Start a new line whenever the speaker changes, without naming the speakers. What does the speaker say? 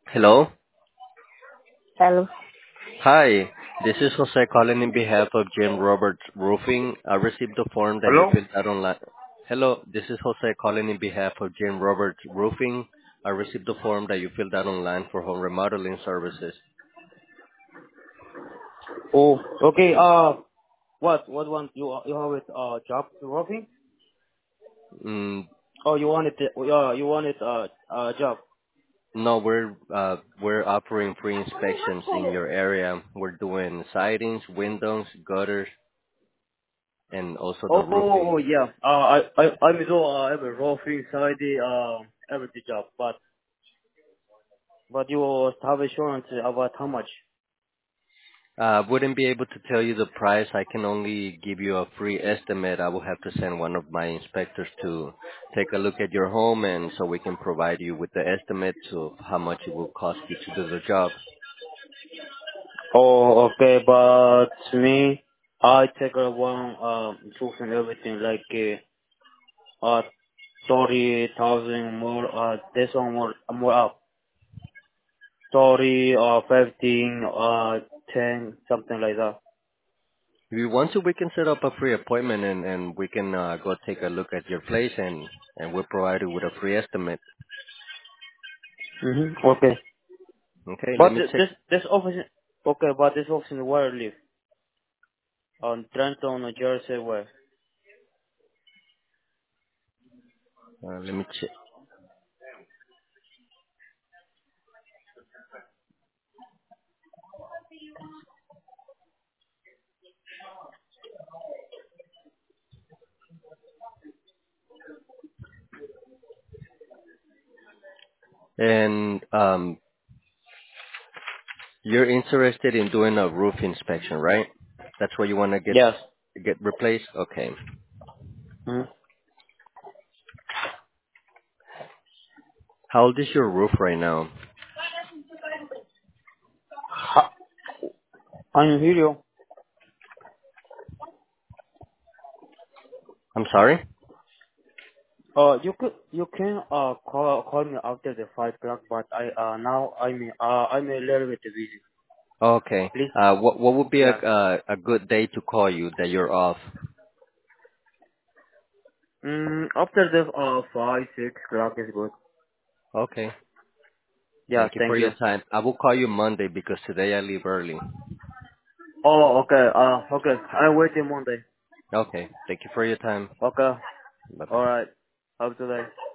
Hello.
Hello.
Hi. This is Jose calling in behalf of Jim Roberts Roofing. I received the form that you
Hello?
filled out online. Hello. This is Jose calling in behalf of Jim Roberts Roofing. I received the form that you filled out online for home remodeling services.
Oh, okay. What one you have it? Job roofing?
Mm,
Oh, you want it? You want it? Job.
no, we're offering free inspections in your area. We're doing sidings, windows, gutters, and also the
Oh,
roofing.
yeah. I will do every roofing side every job, but you have assurance about how much?
Wouldn't be able to tell you the price. I can only give you a free estimate. I will have to send one of my inspectors to take a look at your home, and so we can provide you with the estimate of how much it will cost you to do the job.
Oh, okay. But me, I take one proof and everything like 30,000 more. This one more up. 30 or 15 or 10, something like that.
If you want to, we can set up a free appointment, and we can go take a look at your place, and we'll provide you with a free estimate.
Okay.
Okay, let
But
me check.
this office, okay, but this office in where I live? On Trenton, New Jersey, where?
Let me check. And you're interested in doing a roof inspection, right? That's what you want to
Yes.
get replaced. Okay.
Mm-hmm.
How old is your roof right now?
I'm here.
I'm sorry?
You can call me after the 5 o'clock, but I'm a little bit busy.
Okay.
Please.
What would be
Yes.
a good day to call you that you're off?
After the 5, 6 o'clock is good.
Okay.
Yeah.
Thank you for
Thank
your
you.
time. I will call you Monday because today I leave early.
Oh, okay. Okay. I wait till Monday.
Okay. Thank you for your time.
Okay.
Bye bye.
All right. Have a good day.